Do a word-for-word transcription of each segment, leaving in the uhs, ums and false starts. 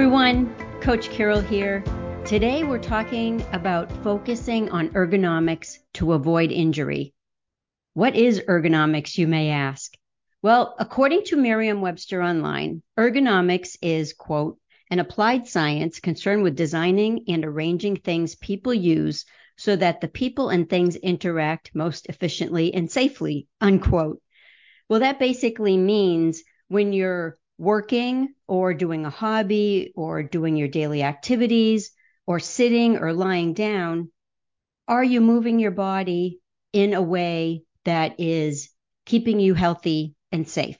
everyone, Coach Carol here. Today we're talking about focusing on ergonomics to avoid injury. What is ergonomics, you may ask? Well, according to Merriam-Webster Online, ergonomics is, quote, an applied science concerned with designing and arranging things people use so that the people and things interact most efficiently and safely, unquote. Well, that basically means when you're working or doing a hobby or doing your daily activities or sitting or lying down, are you moving your body in a way that is keeping you healthy and safe?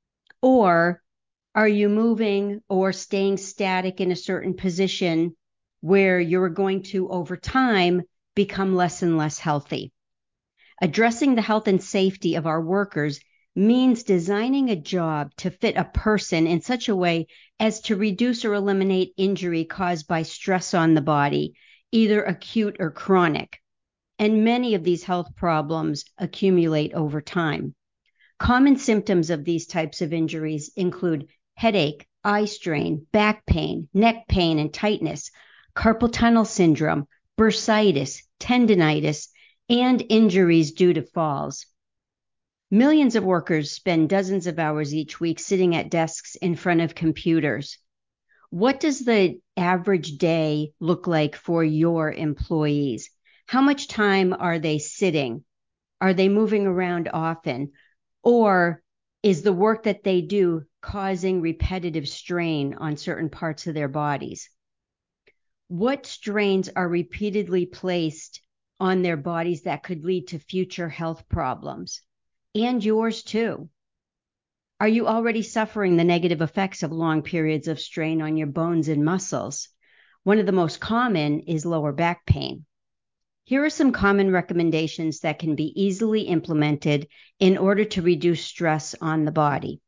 Or are you moving or staying static in a certain position where you're going to, over time, become less and less healthy? Addressing the health and safety of our workers means designing a job to fit a person in such a way as to reduce or eliminate injury caused by stress on the body, either acute or chronic. And many of these health problems accumulate over time. Common symptoms of these types of injuries include headache, eye strain, back pain, neck pain and tightness, carpal tunnel syndrome, bursitis, tendinitis, and injuries due to falls. Millions of workers spend dozens of hours each week sitting at desks in front of computers. What does the average day look like for your employees? How much time are they sitting? Are they moving around often? Or is the work that they do causing repetitive strain on certain parts of their bodies? What strains are repeatedly placed on their bodies that could lead to future health problems? And yours too. Are you already suffering the negative effects of long periods of strain on your bones and muscles? One of the most common is lower back pain. Here are some common recommendations that can be easily implemented in order to reduce stress on the body.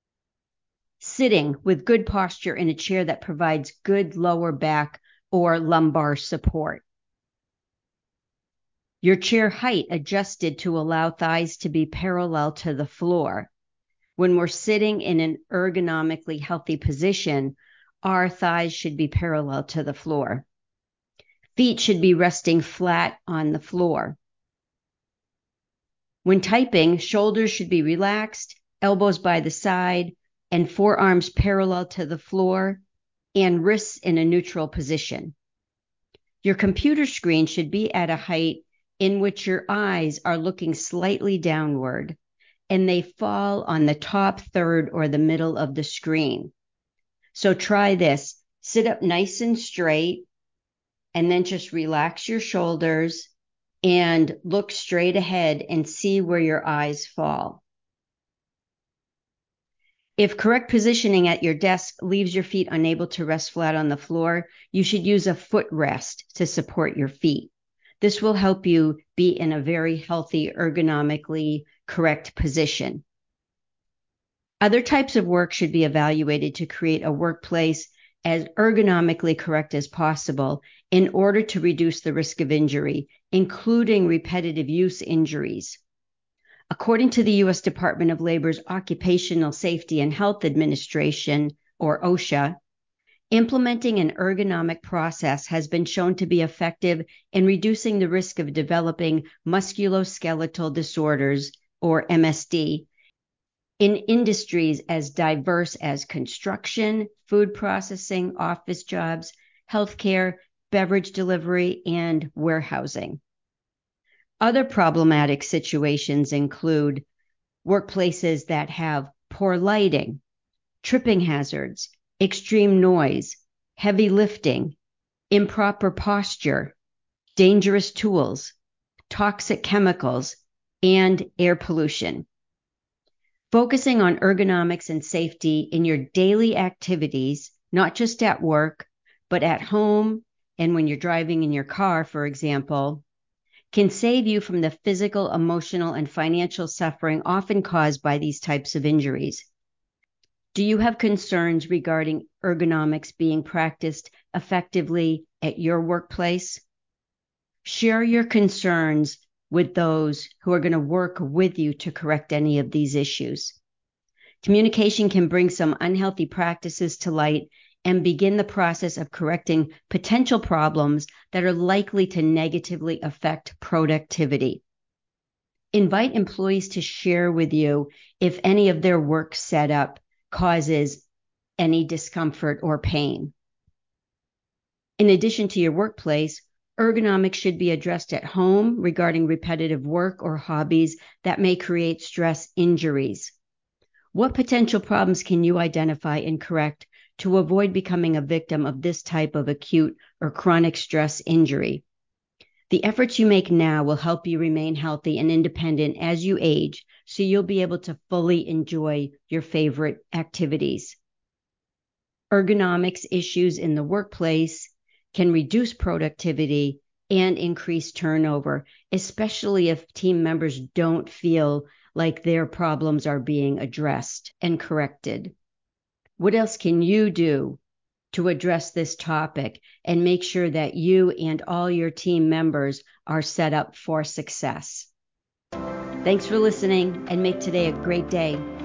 Sitting with good posture in a chair that provides good lower back or lumbar support. Your chair height adjusted to allow thighs to be parallel to the floor. When we're sitting in an ergonomically healthy position, our thighs should be parallel to the floor. Feet should be resting flat on the floor. When typing, shoulders should be relaxed, elbows by the side, and forearms parallel to the floor, and wrists in a neutral position. Your computer screen should be at a height in which your eyes are looking slightly downward, and they fall on the top third or the middle of the screen. So try this. Sit up nice and straight, and then just relax your shoulders and look straight ahead and see where your eyes fall. If correct positioning at your desk leaves your feet unable to rest flat on the floor, you should use a footrest to support your feet. This will help you be in a very healthy, ergonomically correct position. Other types of work should be evaluated to create a workplace as ergonomically correct as possible in order to reduce the risk of injury, including repetitive use injuries. According to the U S Department of Labor's Occupational Safety and Health Administration, or OSHA, implementing an ergonomic process has been shown to be effective in reducing the risk of developing musculoskeletal disorders, or M S D, in industries as diverse as construction, food processing, office jobs, healthcare, beverage delivery, and warehousing. Other problematic situations include workplaces that have poor lighting, tripping hazards, extreme noise, heavy lifting, improper posture, dangerous tools, toxic chemicals, and air pollution. Focusing on ergonomics and safety in your daily activities, not just at work, but at home and when you're driving in your car, for example, can save you from the physical, emotional, and financial suffering often caused by these types of injuries. Do you have concerns regarding ergonomics being practiced effectively at your workplace? Share your concerns with those who are going to work with you to correct any of these issues. Communication can bring some unhealthy practices to light and begin the process of correcting potential problems that are likely to negatively affect productivity. Invite employees to share with you if any of their work setup causes any discomfort or pain. In addition to your workplace, ergonomics should be addressed at home regarding repetitive work or hobbies that may create stress injuries. What potential problems can you identify and correct to avoid becoming a victim of this type of acute or chronic stress injury? The efforts you make now will help you remain healthy and independent as you age, so you'll be able to fully enjoy your favorite activities. Ergonomics issues in the workplace can reduce productivity and increase turnover, especially if team members don't feel like their problems are being addressed and corrected. What else can you do to address this topic and make sure that you and all your team members are set up for success? Thanks for listening, and make today a great day.